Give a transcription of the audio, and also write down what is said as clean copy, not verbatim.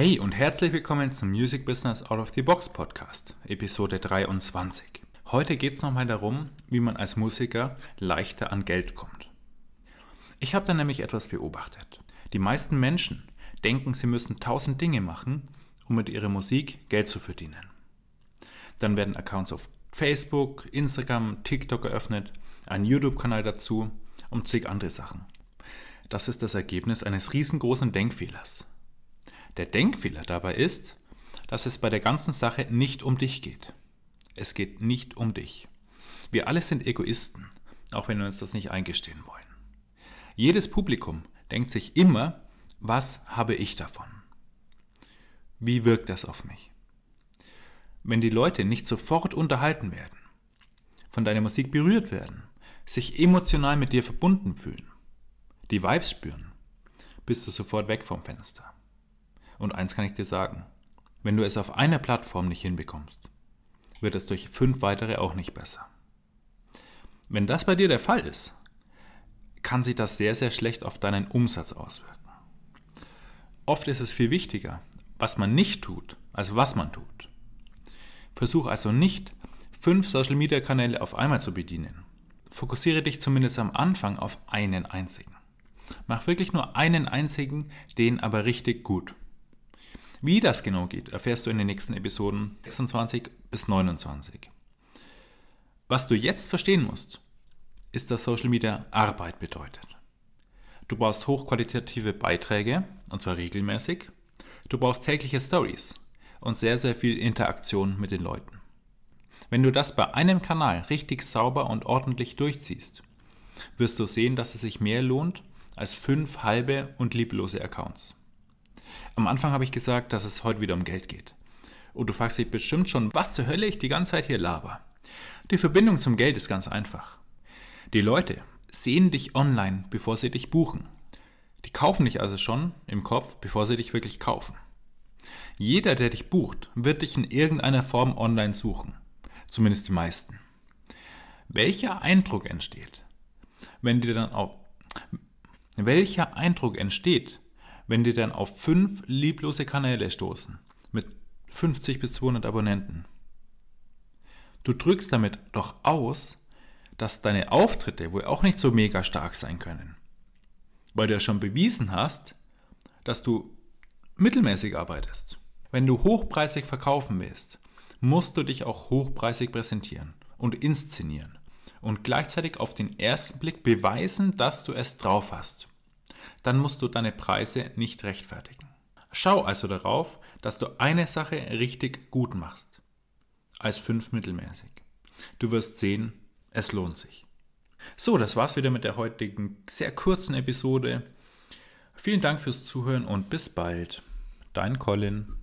Hey und herzlich willkommen zum Music Business Out of the Box Podcast, Episode 23. Heute geht es nochmal darum, wie man als Musiker leichter an Geld kommt. Ich habe da nämlich etwas beobachtet. Die meisten Menschen denken, sie müssen 1000 Dinge machen, um mit ihrer Musik Geld zu verdienen. Dann werden Accounts auf Facebook, Instagram, TikTok eröffnet, ein YouTube-Kanal dazu und zig andere Sachen. Das ist das Ergebnis eines riesengroßen Denkfehlers. Der Denkfehler dabei ist, dass es bei der ganzen Sache nicht um dich geht. Es geht nicht um dich. Wir alle sind Egoisten, auch wenn wir uns das nicht eingestehen wollen. Jedes Publikum denkt sich immer, was habe ich davon? Wie wirkt das auf mich? Wenn die Leute nicht sofort unterhalten werden, von deiner Musik berührt werden, sich emotional mit dir verbunden fühlen, die Vibes spüren, bist du sofort weg vom Fenster. Und eins kann ich dir sagen, wenn du es auf einer Plattform nicht hinbekommst, wird es durch 5 weitere auch nicht besser. Wenn das bei dir der Fall ist, kann sich das sehr, sehr schlecht auf deinen Umsatz auswirken. Oft ist es viel wichtiger, was man nicht tut, als was man tut. Versuch also nicht, 5 Social-Media-Kanäle auf einmal zu bedienen. Fokussiere dich zumindest am Anfang auf einen einzigen. Mach wirklich nur einen einzigen, den aber richtig gut. Wie das genau geht, erfährst du in den nächsten Episoden 26 bis 29. Was du jetzt verstehen musst, ist, dass Social Media Arbeit bedeutet. Du brauchst hochqualitative Beiträge, und zwar regelmäßig. Du brauchst tägliche Stories und sehr, sehr viel Interaktion mit den Leuten. Wenn du das bei einem Kanal richtig sauber und ordentlich durchziehst, wirst du sehen, dass es sich mehr lohnt als 5 halbe und lieblose Accounts. Am Anfang habe ich gesagt, dass es heute wieder um Geld geht. Und du fragst dich bestimmt schon, was zur Hölle ich die ganze Zeit hier laber. Die Verbindung zum Geld ist ganz einfach. Die Leute sehen dich online, bevor sie dich buchen. Die kaufen dich also schon im Kopf, bevor sie dich wirklich kaufen. Jeder, der dich bucht, wird dich in irgendeiner Form online suchen. Zumindest die meisten. Welcher Eindruck entsteht, wenn dir dann auf 5 lieblose Kanäle stoßen, mit 50 bis 200 Abonnenten? Du drückst damit doch aus, dass deine Auftritte wohl auch nicht so mega stark sein können. Weil du ja schon bewiesen hast, dass du mittelmäßig arbeitest. Wenn du hochpreisig verkaufen willst, musst du dich auch hochpreisig präsentieren und inszenieren und gleichzeitig auf den ersten Blick beweisen, dass du es drauf hast. Dann musst du deine Preise nicht rechtfertigen. Schau also darauf, dass du eine Sache richtig gut machst, als 5 mittelmäßig. Du wirst sehen, es lohnt sich. So, das war's wieder mit der heutigen sehr kurzen Episode. Vielen Dank fürs Zuhören und bis bald. Dein Colin.